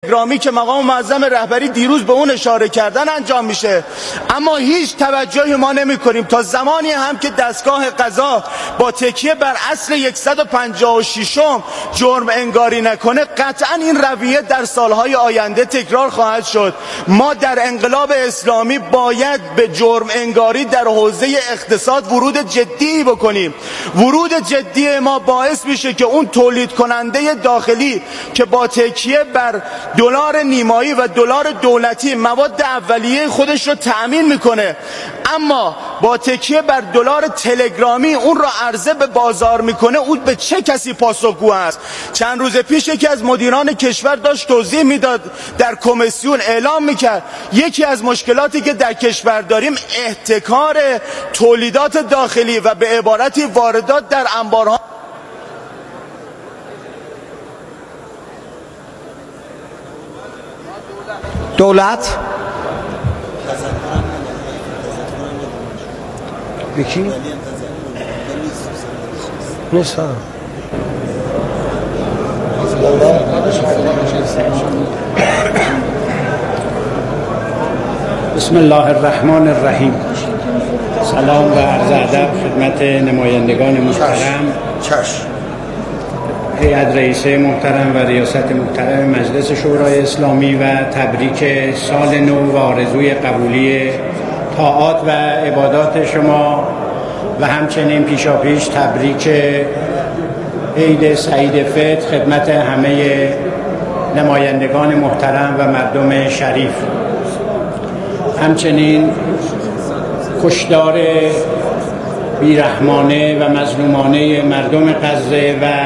گرامی که مقام معظم رهبری دیروز به اون اشاره کردن انجام میشه، اما هیچ توجهی ما نمی کنیم تا زمانی هم که دستگاه قضا با تکیه بر اصل 156م جرم انگاری نکنه، قطعا این رویه در سالهای آینده تکرار خواهد شد. ما در انقلاب اسلامی باید به جرم انگاری در حوزه اقتصاد ورود جدی بکنیم. ورود جدی ما باعث میشه که اون تولید کننده داخلی که با تکیه بر دلار نیمایی و دلار دولتی مواد اولیه خودش رو تأمین میکنه، اما با تکیه بر دلار تلگرامی اون رو عرضه به بازار میکنه، اون به چه کسی پاسخگو است؟ چند روز پیش یکی از مدیران کشور داشت توضیح میداد، در کمیسیون اعلام میکرد یکی از مشکلاتی که در کشور داریم احتکار تولیدات داخلی و به عبارتی واردات در انبارها. دولت بکی نیست. بسم الله الرحمن الرحیم. سلام و عرض ادب خدمت نمایندگان محترم، هیئت رئیسه محترم و ریاست محترم مجلس شورای اسلامی و تبریک سال نو و آرزوی قبولی طاعات و عبادات شما و همچنین پیشاپیش تبریک عید سعید فطر خدمت همه نمایندگان محترم و مردم شریف. همچنین کشتار بیرحمانه و مظلومانه مردم غزه و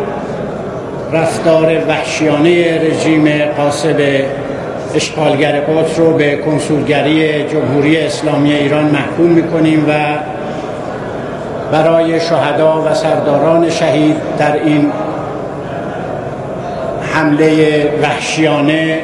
رفتار وحشیانه رژیم غاصب اشغالگر قدس رو به کنسولگری جمهوری اسلامی ایران محکوم می‌کنیم و برای شهدا و سرداران شهید در این حمله وحشیانه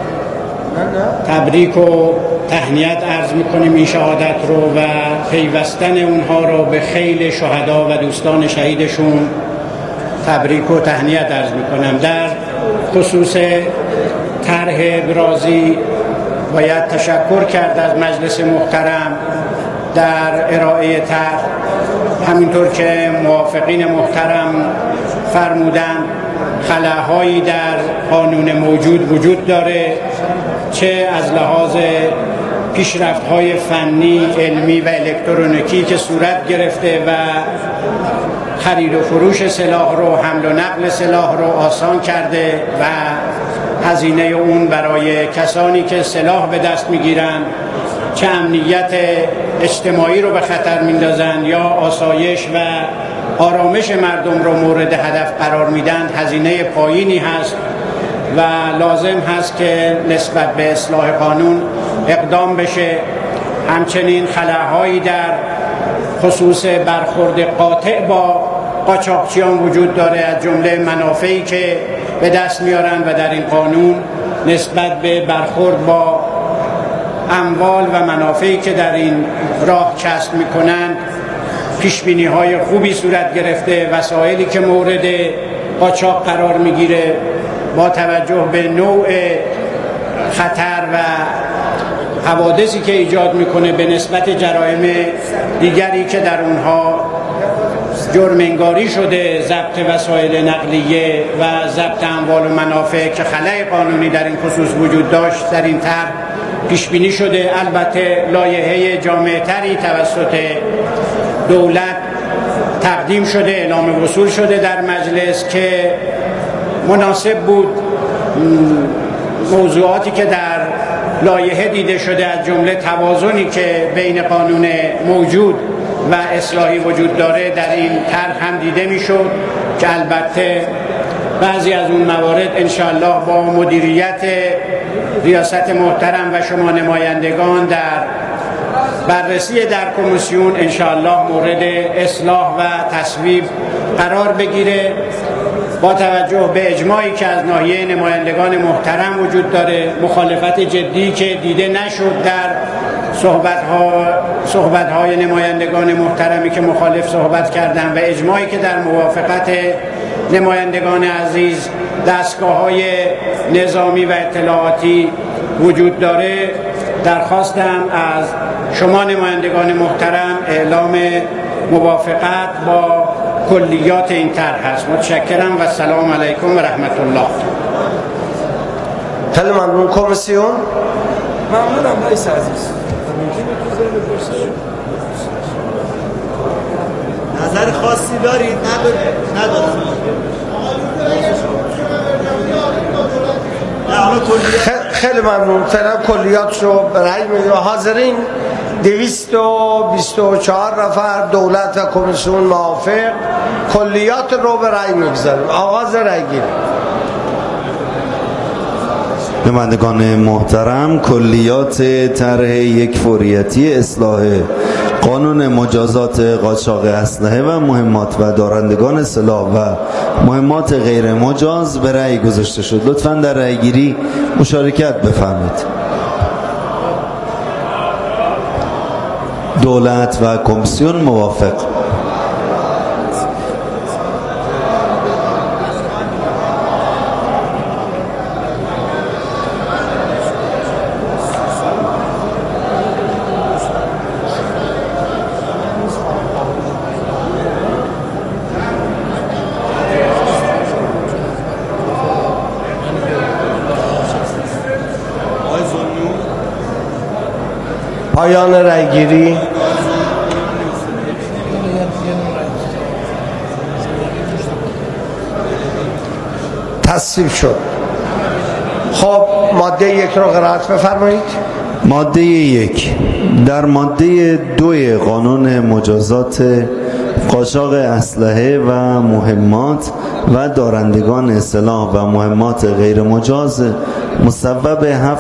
تبریک و تهنیت عرض می‌کنیم این شهادت رو و پیوستن اونها رو به خیل شهدا و دوستان شهیدشون تبریک و تهنیت عرض می‌کنم. در خصوص طرح ابرازی باید تشکر کرد از مجلس محترم در ارائه طرح، همینطور که موافقین محترم فرمودن خلاهایی در قانون موجود وجود داره، چه از لحاظ پیشرفت‌های فنی، علمی و الکترونیکی که صورت گرفته و خرید و فروش سلاح رو، حمل و نقل سلاح رو آسان کرده و هزینه اون برای کسانی که سلاح به دست میگیرن چه امنیت اجتماعی رو به خطر میندازن یا آسایش و آرامش مردم رو مورد هدف قرار میدن هزینه پایینی هست و لازم هست که نسبت به اصلاح قانون اقدام بشه. همچنین خلاهایی در خصوص برخورد قاطع با قاچاقچیان وجود داره، از جمله منافعی که به دست میارن و در این قانون نسبت به برخورد با اموال و منافعی که در این راه کسب میکنن پیشبینی های خوبی صورت گرفته. وسایلی که مورد قاچاق قرار میگیره با توجه به نوع خطر و حوادثی که ایجاد میکنه به نسبت جرایم دیگری که در اونها جرم انگاری شده، ضبط وسایل نقلیه و ضبط اموال و منافع که خلأ قانونی در این خصوص وجود داشت در این طرح پیش بینی شده. البته لایحه جامع‌تری توسط دولت تقدیم شده، اعلام وصول شده در مجلس که مناسب بود موضوعاتی که در لایحه دیده شده از جمله توازنی که بین قانون موجود و اصلاحی وجود داره در این طرح هم دیده میشد که البته بعضی از اون موارد انشاءالله با مدیریت ریاست محترم و شما نمایندگان در بررسی در کمیسیون انشاءالله مورد اصلاح و تصویب قرار بگیره. با توجه به اجماعی که از ناحیه نمایندگان محترم وجود داره، مخالفت جدی که دیده نشد در صحبت‌های نمایندگان محترمی که مخالف صحبت کردن و اجماعی که در موافقت نمایندگان عزیز دستگاه‌های نظامی و اطلاعاتی وجود داره، درخواستم از شما نمایندگان محترم اعلام موافقت با کلیات این طرح است. متشکرم و السلام علیکم و رحمت الله. خیلی ممنون. کمیسیون. ممنونم رئیس عزیز. نظر خاصی دارید؟ ندارم. خیلی ممنون. فعلا کلیات رو به رأی می‌گیریم. حاضرین 224 نفر، دولت و کمیسیون موافق. کلیات رو به رأی می‌گذاریم. آغاز رأی‌گیری. نمایندگان محترم، کلیات طرح یک فوریتی اصلاح قانون مجازات قاچاق اسلحه و مهمات و دارندگان سلاح و مهمات غیر مجاز به رأی گذاشته شد. لطفاً در رأیگیری مشارکت بفرمایید. دولت و کمیسیون موافق. پایان رأیگیری. تصویب شد. خب ماده 1 رو قرائت بفرمایید. ماده 1 در ماده 2 قانون مجازات قاچاق اسلحه و مهمات و دارندگان سلاح و مهمات غیر مجاز مصوب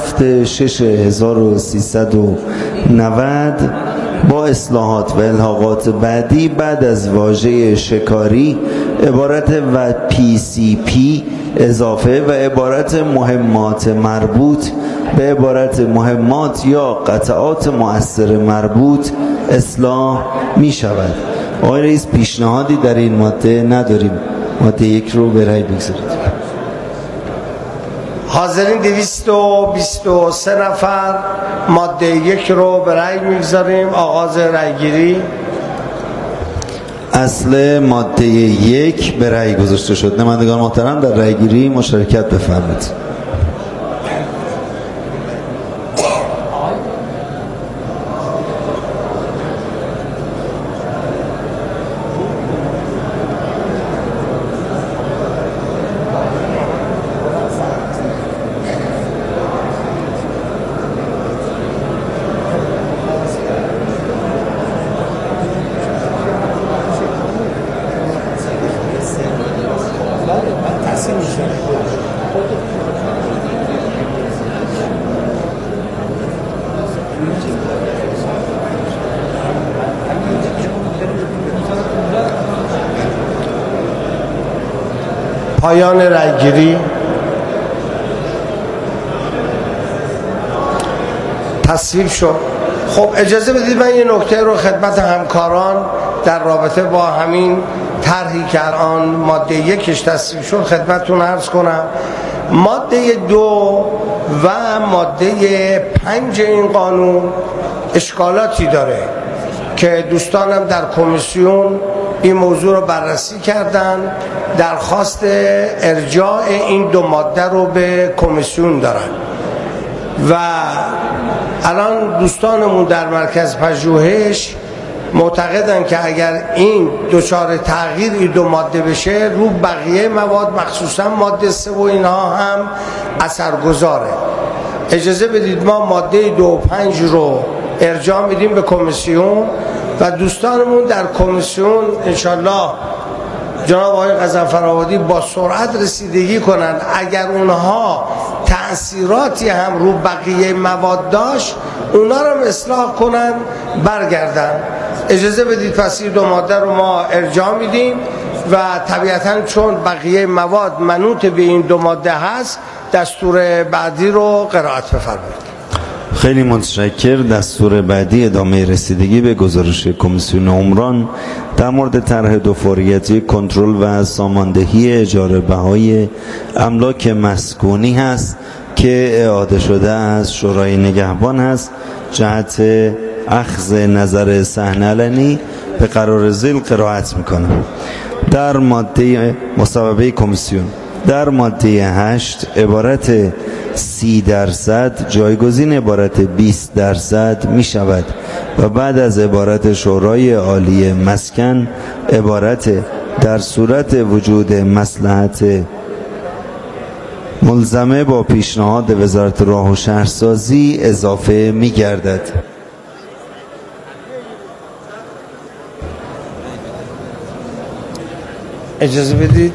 7/6/1390 با اصلاحات و الحاقات بعدی بعد از واژه شکاری عبارت و PCP اضافه و عبارت مهمات مربوط به عبارت مهمات یا قطعات مؤثر مربوط اصلاح می شود. آقای رئیس، پیشنهادی در این ماده نداریم. ماده 1 رو به رأی بگذارید. حاضرین 223 نفر، ماده 1 رو به رأی میگذاریم. آغاز رأیگیری. اصل ماده 1 به رأی گذاشته شد. نمایندگان محترم در رأیگیری مشارکت بفرمایید. پایان رأیگیری. تصویب شد. خب اجازه بدید من یه نکته رو خدمت همکاران در رابطه با همین طرحی که الان ماده 1 تصویب شد خدمتتون عرض کنم. ماده 2 و ماده 5 این قانون اشکالاتی داره که دوستانم در کمیسیون این موضوع رو بررسی کردن، درخواست ارجاع این دو ماده رو به کمیسیون دارن و الان دوستانمون در مرکز پژوهش معتقدن که اگر این دچار تغییر این دو ماده بشه رو بقیه مواد مخصوصا ماده 3 و اینها هم اثرگذاره. اجازه بدید ما ماده 2 و 5 رو ارجاع میدیم به کمیسیون و دوستانمون در کمیسیون انشالله جناب آقای غضنفرآبادی با سرعت رسیدگی کنند. اگر اونها تأثیراتی هم رو بقیه مواد داشت اونا رو اصلاح کنن برگردن. اجازه بدید پس این دو ماده رو ما ارجاع میدیم و طبیعتاً چون بقیه مواد منوط به این دو ماده هست دستور بعدی رو قرائت بفرمایید. خیلی متشکر. دستور بعدی ادامه رسیدگی به گزارش کمیسیون عمران در مورد طرح دو فوریتی کنترل و ساماندهی اجاره بهای املاک مسکونی هست که اعاده شده از شورای نگهبان هست. جهت اخذ نظر صحن علنی به قرار ذیل قرائت میکنم. در ماده مصوبه کمیسیون در ماده 8 عبارت 30% جایگزین عبارت 20% می شود و بعد از عبارت شورای عالی مسکن عبارت در صورت وجود مصلحت ملزمه با پیشنهاد وزارت راه و شهرسازی اضافه می گردد. اجازه بدید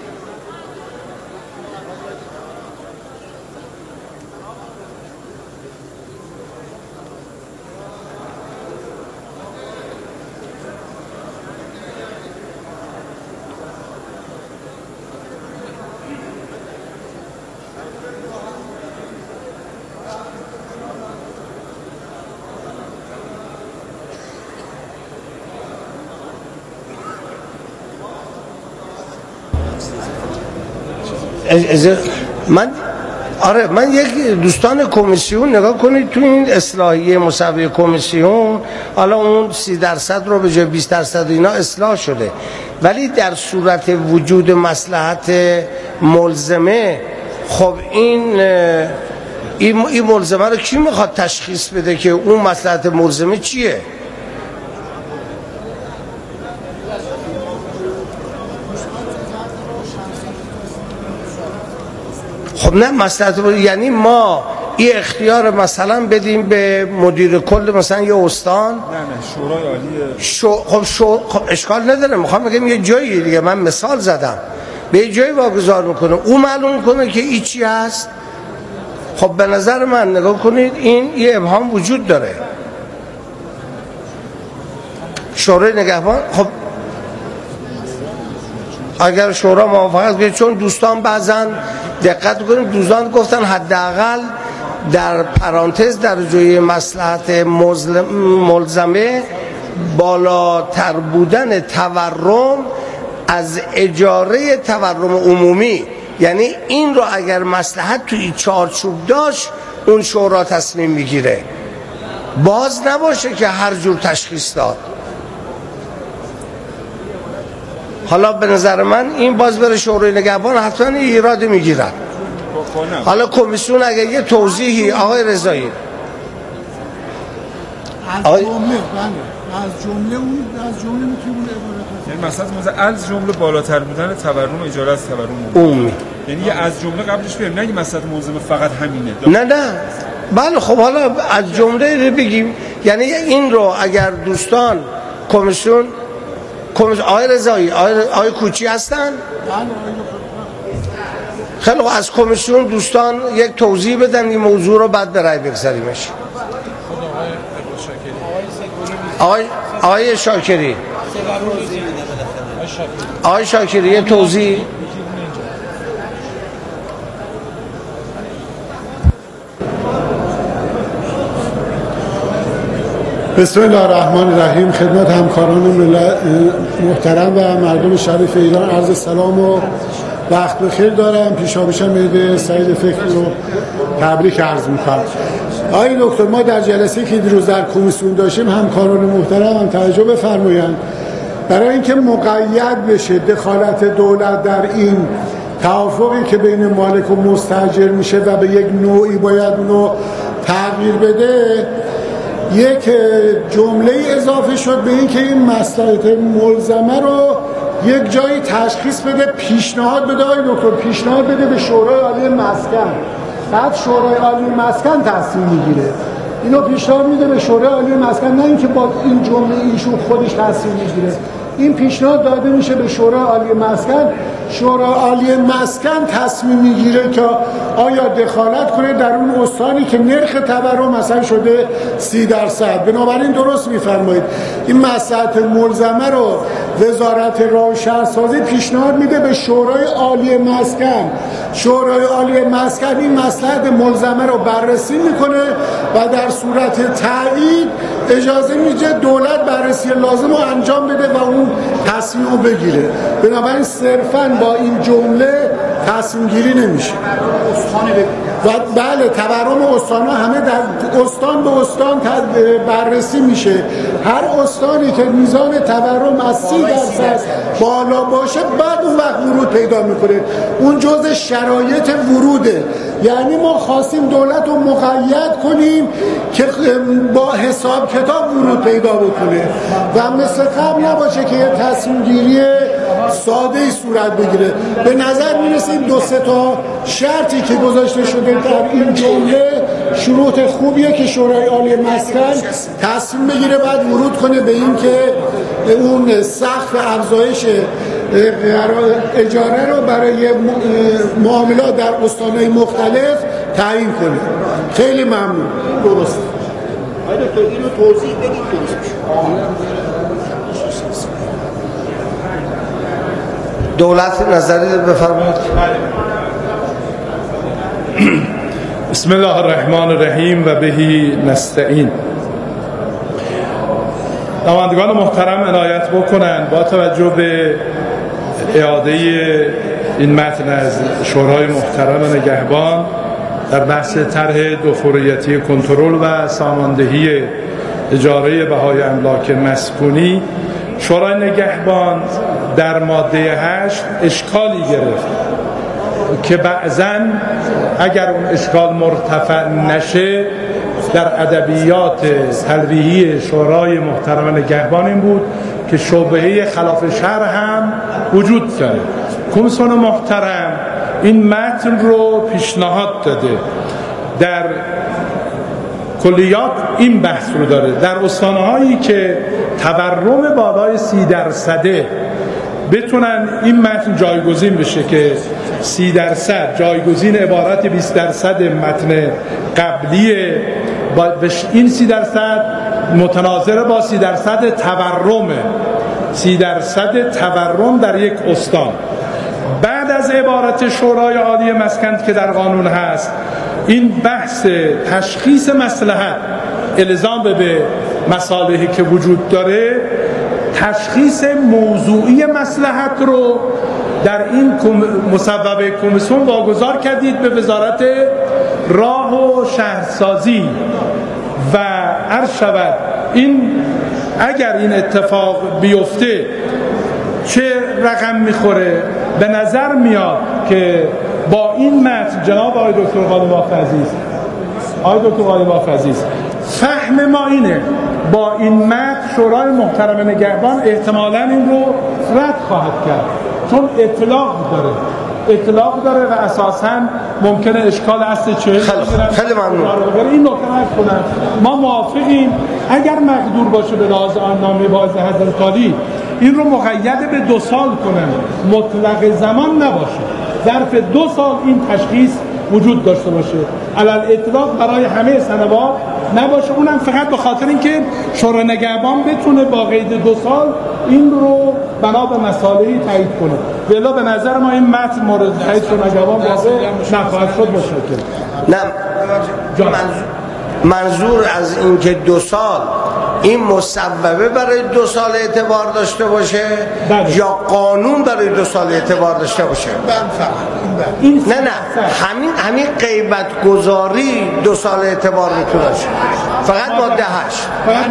من یک دوستان کمیسیون نگاه کنید تو این اصلاحیه مصوبه کمیسیون، حالا اون 30% رو به جای 20% اینا اصلاح شده، ولی در صورت وجود مصلحت ملزمه، خب این ملزمه رو کی میخواد تشخیص بده که اون مصلحت ملزمه چیه؟ خب نه مصلحت یعنی ما این اختیار مثلا بدیم به مدیر کل مثلا یه استان، نه شورای عالی خب اشکال نداره، میخوام بگم یه جایی دیگه، من مثال زدم، به یه جایی واگذار میکنه، اون معلوم کنه که این چی هست. خب به نظر من نگاه کنید این یه ابهام وجود داره. شورای نگهبان، خب اگر شورا موافقت کنه، چون دوستان بعضا دقت کنید، دوستان گفتن حداقل در پرانتز در جای مصلحت ملزمه بالاتر بودن تورم از اجاره تورم عمومی، یعنی این رو اگر مصلحت توی چارچوب داشت اون شورا تصمیم میگیره، باز نباشه که هر جور تشخیص داد. حالا به نظر من این باز بره شورای نگهبان، حتما ایراد میگیرن. حالا کمیسیون اگر یه توضیحی آقای رضایی از جمله میتونه یعنی مثلا از جمله بالاتر بودن تورم اجاره از تورم عمومی، یعنی یه از جمله قبلش بریم، نه مثلا ملزمه فقط همینه. نه بله خب حالا از جمله رو بگیم، یعنی این رو اگر دوستان کمیسیون آقای رضایی آقای کوچی هستن؟ خیلی از کمیسیون دوستان یک توضیح بدن این موضوع رو، بعد به رأی بگذاریمش. آقای شاکری یه توضیح. بسم الله الرحمن الرحیم. خدمت همکاران محترم و مردم شریف ایران عرض سلام و وقت بخیر دارم. پیشاپیشم عید سعید فکر رو تبریک عرض می‌کنم. آقای دکتر، ما در جلسه که دیروز در کمیسیون داشتیم همکاران محترم هم توجه بفرمایند، برای اینکه مقید بشه دخالت دولت در این توافقی که بین مالک و مستاجر میشه و به یک نوعی باید اونو تغییر بده، یک جمله اضافه شد به این که این مصلحت ملزمه رو یک جایی تشخیص بده، پیشنهاد بده. آقای دکتر پیشنهاد بده به شورای عالی مسکن، بعد شورای عالی مسکن تصمیم میگیره. اینو پیشنهاد میده به شورای عالی مسکن، نه اینکه با این جمله ایشون خودش تصمیم میگیره. این پیشنهاد داده میشه به شورای عالی مسکن. شورای عالی مسکن تصمیم میگیره که آیا دخالت کنه در اون استانی که نرخ تورم مثلا شده 30%. بنابراین درست میفرمایید این مصلحت ملزمه رو وزارت راه و شهرسازی پیشنهاد میده به شورای عالی مسکن. شورای عالی مسکن این مصلحت ملزمه رو بررسی میکنه و در صورت تایید اجازه میده دولت بررسی لازم رو انجام بده و اون تصمیم رو بگیره. بنابراین صرفاً با این جمله تصمیم گیری نمیشه. و بله تورم استان همه در استان به استان بررسی میشه. هر استانی که میزان تورم از 30% بالا باشه بعد اون وقت ورود پیدا میکنه. اون جزء شرایط وروده. یعنی ما خواستیم دولت رو مقید کنیم که با حساب کتاب ورود پیدا بکنه و مثل قبل نباشه که یه تصمیم گیری ساده ای صورت بگیره. به نظر میرسه این 2-3 تا شرطی که گذاشته شده در این جمله شروط خوبیه که شورای عالی مسکن تصمیم بگیره بعد ورود کنه به این که اون سقف افزایش اجاره رو برای معاملات در استان‌های مختلف تعیین کنه. خیلی ممنون. درست. آیا دکتر اینو توضیح بدید درست دولت نظری بفرمایید. بسم الله الرحمن الرحیم و بهی نستعین. نمایندگان محترم عنایت بکنند با توجه به اعاده این متن از شورای محترم نگهبان در بحث طرح دوفوریتی کنترل و ساماندهی اجاره بهای املاک مسکونی، شورای نگهبان در ماده 8 اشکالی گرفت که بعضن اگر اون اشکال مرتفع نشه در ادبیات تلویحی شورای محترم نگهبان این بود که شبهه خلاف شرع هم وجود داره. کمیسیون محترم این متن رو پیشنهاد داده. در کلیات این بحث رو داره در استانهایی که تورم بالای 30% بتونن این متن جایگزین بشه که 30% جایگزین عبارت 20% متن قبلیه. این 30% متناظر با 30% تورمه. 30% تورم در یک استان. بعد از عبارت شورای عالی مسکن که در قانون هست این بحث تشخیص مصلحت الزام به مصالحی که وجود داره، تشخیص موضوعی مصلحت رو در این مصوبه کمیسیون واگذار کردید به وزارت راه و شهرسازی و عرض شود این اگر این اتفاق بیفته چه رقم میخوره. به نظر میاد که با این متن جناب آقای دکتر غالب عزیز فهم ما اینه با این متن شورای محترم نگهبان احتمالاً این رو رد خواهد کرد چون اطلاق داره و اساساً ممکنه اشکال اصل چه خیلی ممنون. این نکته رو کنم ما موافقیم اگر مقدور باشه به لحاظ آیین‌نامه باز حضرت عالی این رو مقید به 2 سال کنن، مطلق زمان نباشه، ظرف 2 سال این تشخیص وجود داشته باشه، علل اطلاق برای همه سنوات نباشه، اونم فقط به خاطر اینکه شورای نگهبان بتونه با قید 2 سال این رو بنا به مصالحی تایید کنه. والا به نظر ما این متن مورد تایید شورای نگهبان واقع نخواهد شد مشکل. نه منظور از اینکه 2 سال این مصوبه برای 2 سال اعتبار داشته باشه یا قانون برای 2 سال اعتبار داشته باشه؟ نه همین غیبت گذاری 2 سال اعتبار میتونه باشه. فقط ماده 8.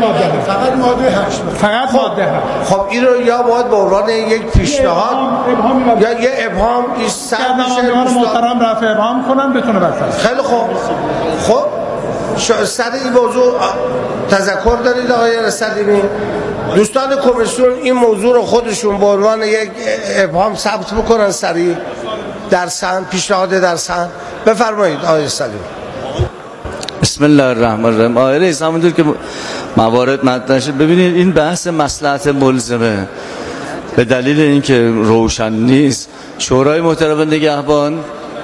فقط ماده 8. خب این رو یا باید به عنوان یک پیشنهاد یا یه ابهام ایست میشه محترم رفع ابهام کنن بتونه بسازه. خیلی خوب. خب سر این موضوع تذکر دارید آقای رصدیمی؟ دوستان کمیسیون این موضوع رو خودشون به عنوان یک ابهام ثبت بکنن سریع در سن پیشنهاد در سن. بفرمایید آقای رصدیمی. بسم الله الرحمن الرحیم. آقای رئیس همونطور که موارد مطرح شد ببینید این بحث مصلحت ملزمه به دلیل اینکه روشن نیست شورای محترم نگهبان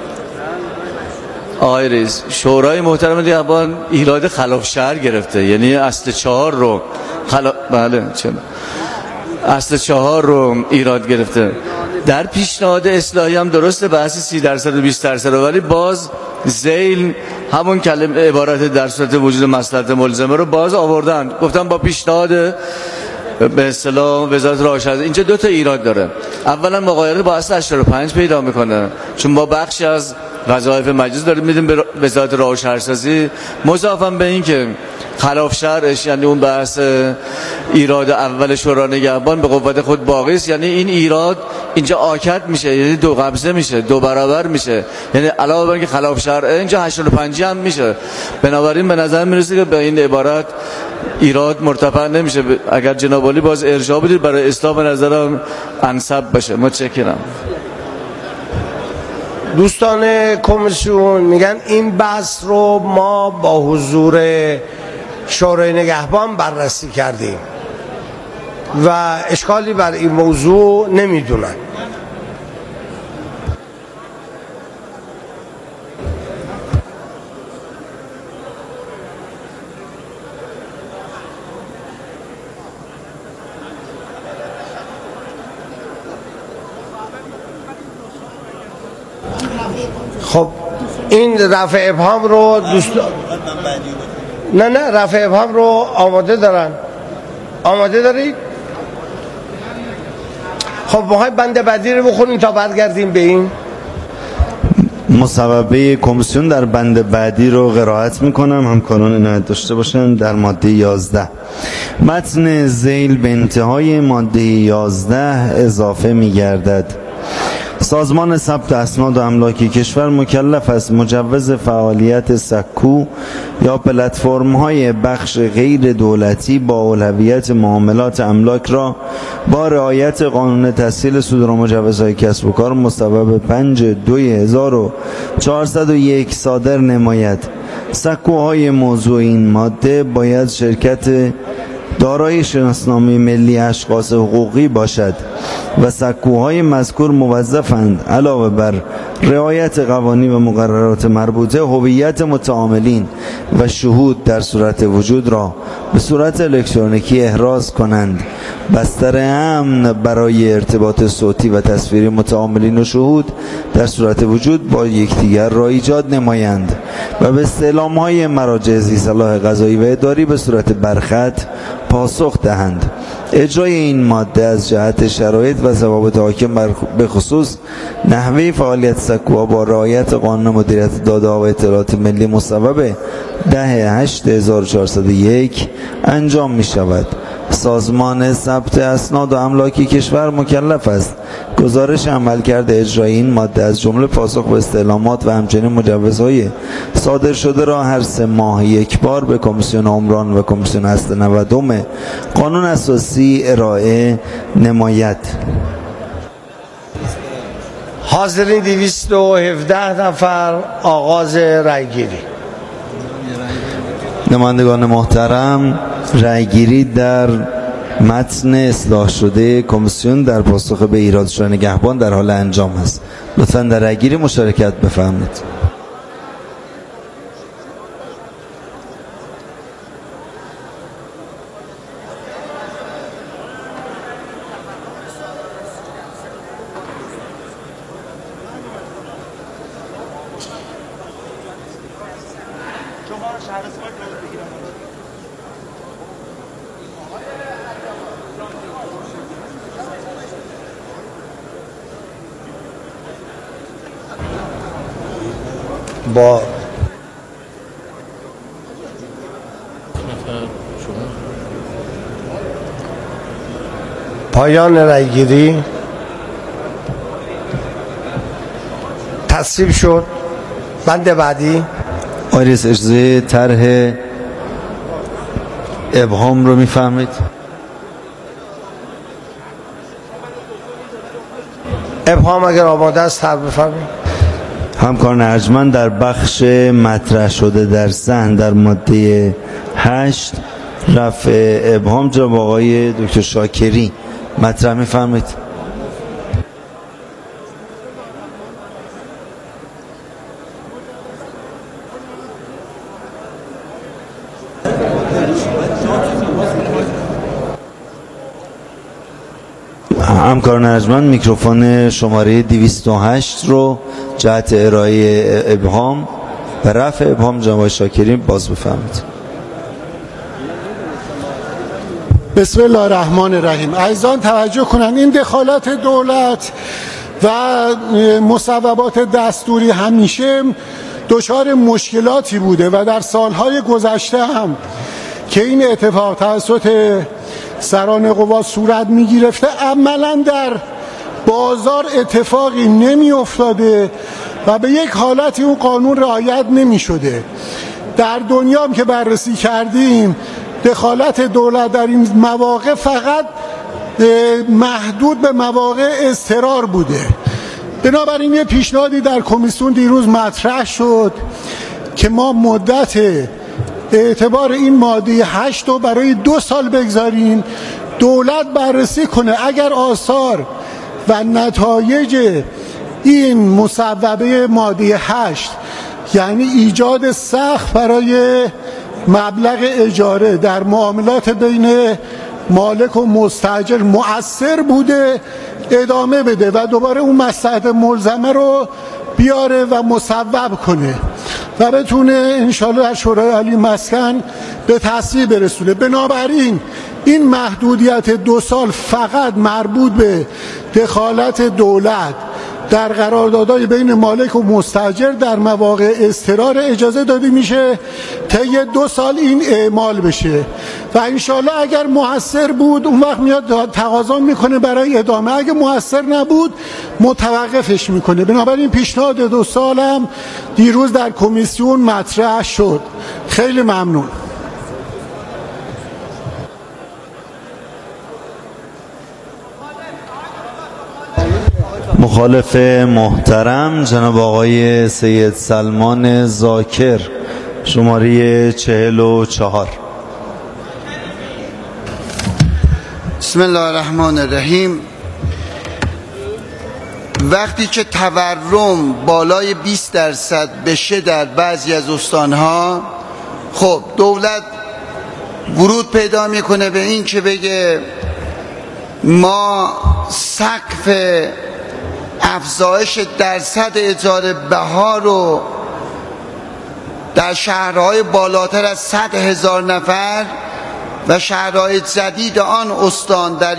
آقای رئیس، شورای محترم نگهبان ایراد خلاف شرع گرفته، یعنی اصل 4 رو بله اصل 4 رو ایراد گرفته. در پیشنهاد اصلاحی هم درسته بحث 30% و 20%، ولی باز ذیل همون کلمه عبارت در صورت وجود مصلحت ملزمه رو باز آوردن، گفتم با پیشنهاد به اصطلاح وزارت راه شهرسازی. اینجا 2 تا ایراد داره. اولا مغایرت با اصل 85 پیدا میکنه، چون ما بخشی از وظایف مجلس داریم میدیم به وزارت راه شهرسازی، مضافاً به این که خلاف شرعش، یعنی اون بحث ایراد اول شورای نگهبان به قوت خود باقی است، یعنی این ایراد اینجا آکد میشه، یعنی 2 قبضه میشه، 2 برابر میشه، یعنی علاوه بر اینکه خلاف شرع اینجا 85 هم میشه. بنابراین به نظر میرسه که به این عبارت ایراد مرتفع نمیشه. اگر جناب عالی باز ارجاع بدید برای اصلاح به نظرم انسب بشه. متشکرم. دوستان کمیسیون میگن این بحث رو ما با حضور شورای نگهبان بررسی کردیم و اشکالی بر این موضوع نمیدونن. خب این رفع ابهام رو نه رفع ابهام رو آماده دارن. آماده دارید؟ خب ما بند بعدی رو بخونیم تا برگردیم به این. مصوبه کمیسیون در بند بعدی رو قرائت میکنم، همکاران عنایت داشته باشن. در ماده 11 متن ذیل به انتهای ماده 11 اضافه میگردد. سازمان ثبت اسناد و املاک کشور مکلف است مجوز فعالیت سکو یا پلتفرم‌های بخش غیر دولتی با اولویت معاملات املاک را با رعایت قانون تسهیل صدور مجوزهای کسب و کار مصوب 5/2401 صادر نماید. سکوهای موضوع این ماده باید شرکت دارای شناسنامه ملی اشخاص حقوقی باشد و سکوهای مذکور موظفند علاوه بر رعایت قوانین و مقررات مربوطه هویت متعاملین و شهود در صورت وجود را به صورت الکترونیکی احراز کنند. بستر امن برای ارتباط صوتی و تصویری متعاملین و شهود در صورت وجود با یکدیگر را ایجاد نمایند و به استعلام‌های مراجع ذی‌صلاح قضایی و اداری به صورت برخط پاسخ دهند. اجرای این ماده از جهت شرایط و ضوابط حاکم به خصوص نحوه فعالیت سکوها با رعایت قانون مدیریت داده‌ها و اطلاعات ملی مصوب 10/8401 انجام می شود. سازمان ثبت اسناد و املاک کشور مکلف است گزارش عملکرد اجرای این ماده از جمله پاسخ به استعلامات و همچنین مجوزهای صادر شده را هر 3 ماه یک بار به کمیسیون عمران و کمیسیون اصل 90 قانون اساسی ارائه نماید. حاضرین 217 نفر، آغاز رأیگیری. نمایندگان محترم، رأیگیری در متن اصلاح شده کمیسیون در پاسخ به ایراد شورای نگهبان در حال انجام است. لطفاً در رأیگیری مشارکت بفرمایید. با پایان رأیگیری تصویب شد. بند بعدی. آیرس اجازه طرح ابهام رو میفهمید؟ ابهام اگر آماده است طرح بفرمایید. همکاران ارجمند، در بخش مطرح شده در ذهن در ماده 8 رفع ابهام جناب آقای دکتر شاکری مطرح می‌فرمایید. همکاران ارجمند میکروفون شماره 208 رو جهت ارائه ابهام و رفع ابهام جناب شاکری باز بفرمایید. بسم الله الرحمن الرحیم. عزیزان توجه کنن، این دخالت دولت و مصوبات دستوری همیشه دچار مشکلاتی بوده و در سالهای گذشته هم که این اتفاق توسط سران قوا صورت می‌گرفته عملاً در بازار اتفاقی نمی افتاده و به یک حالتی اون قانون رعایت نمی شده. در دنیا هم که بررسی کردیم دخالت دولت در این مواقع فقط محدود به مواقع اضطرار بوده. بنابراین یه پیشنهادی در کمیسیون دیروز مطرح شد که ما مدت اعتبار این ماده 8 رو برای 2 سال بگذاریم، دولت بررسی کنه اگر آثار و نتایج این مصوبه ماده 8 یعنی ایجاد سقف برای مبلغ اجاره در معاملات بین مالک و مستاجر مؤثر بوده ادامه بده و دوباره اون مصلحت ملزمه رو بیاره و مصوب کنه و بتونه انشالله در شورای عالی مسکن به تصویب برسونه. بنابراین این محدودیت 2 سال فقط مربوط به دخالت دولت در قراردادهای بین مالک و مستاجر در مواقع اضطرار اجازه داده میشه طی 2 سال این اعمال بشه و انشالله اگر مؤثر بود اون وقت میاد تقاضا میکنه برای ادامه، اگه مؤثر نبود متوقفش میکنه. بنابراین پیشنهاد 2 سال هم دیروز در کمیسیون مطرح شد. خیلی ممنون. مخالف محترم جناب آقای سید سلمان ذاکر شماره 44. بسم الله الرحمن الرحیم. وقتی که تورم بالای 20% بشه در بعضی از استانها، خب دولت ورود پیدا میکنه به این که بگه ما سقف افزایش درصد اجاره بها رو در شهرهای بالاتر از 100,000 نفر و شهرهای جدید آن استان در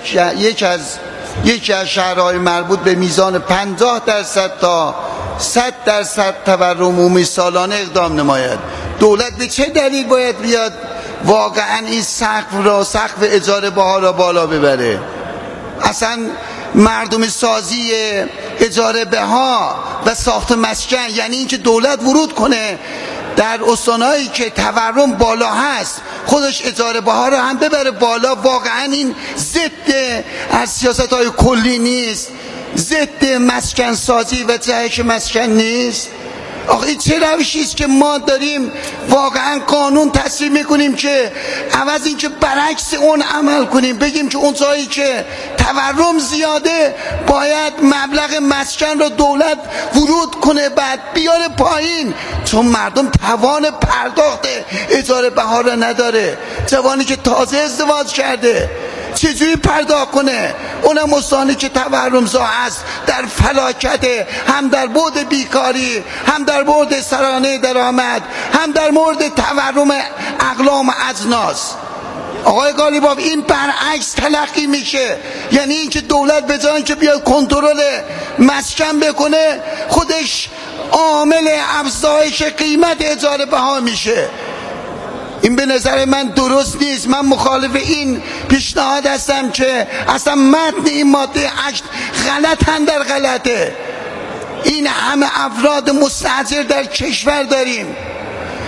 یکی از شهرهای مربوط به میزان 50% تا 100% تورم عمومی سالانه اقدام نماید. دولت به چه دلیل باید بیاد واقعا این سقف اجاره بها را بالا ببره؟ اصلا مردم سازی اجاره بها و ساخت مسکن یعنی اینکه دولت ورود کنه در استانهایی که تورم بالا هست خودش اجاره بها رو هم ببره بالا. واقعا این ضد از سیاست‌های کلی نیست؟ ضد مسکن سازی و جهش مسکن نیست؟ آخه این چه روشی است که ما داریم واقعا قانون تصویب میکنیم که عوض این که برعکس اون عمل کنیم، بگیم که اون جایی که تورم زیاده باید مبلغ مسکن رو دولت ورود کنه بعد بیاره پایین، چون مردم توان پرداخت اجاره بها رو نداره. جوانی که تازه ازدواج کرده چجوری پرداخت کنه؟ اونم استانی که تورمزا است در فلاکت، هم در بعد بیکاری، هم در بعد سرانه درآمد، هم در مورد تورم اقلام اجناس. آقای قالیباف این برعکس تلقی میشه، یعنی اینکه دولت به جای اینکه بیاد کنترل مسکن بکنه خودش عامل افزایش قیمت اجاره بها میشه. این به نظر من درست نیست. من مخالف این پیشنهاد هستم که اصلا متن این ماده 8 غلطن در غلطه. این همه افراد مستاجر در کشور داریم،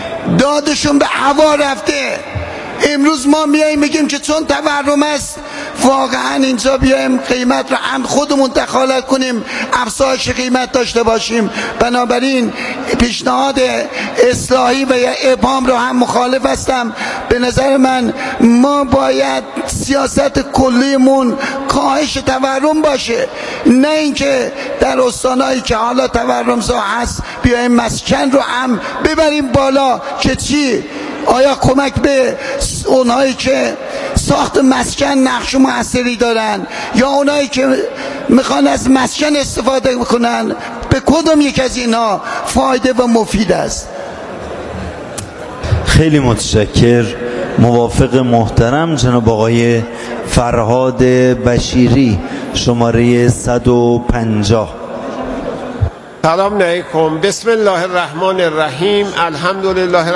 دادشون به هوا رفته. امروز ما میاییم میگیم که چون تورم است واقعا اینجا بیایم قیمت رو خودمون دخالت کنیم، افزایش قیمت داشته باشیم. بنابراین پیشنهاد اصلاحی و یا ابهام رو هم مخالف هستم. به نظر من ما باید سیاست کلیمون کاهش تورم باشه، نه اینکه در استانایی که حالا تورمزا هست بیایم مسکن رو هم ببریم بالا که چی؟ آیا کمک به اونایی که ساخت مسکن نقش موثری دارن یا اونایی که میخوان از مسکن استفاده کنن؟ به کدوم یک از اینا فایده و مفید است؟ خیلی متشکر. موافق محترم جناب آقای فرهاد بشیری، شماره 150. سلام علیکم. بسم الله الرحمن الرحیم. الحمدلله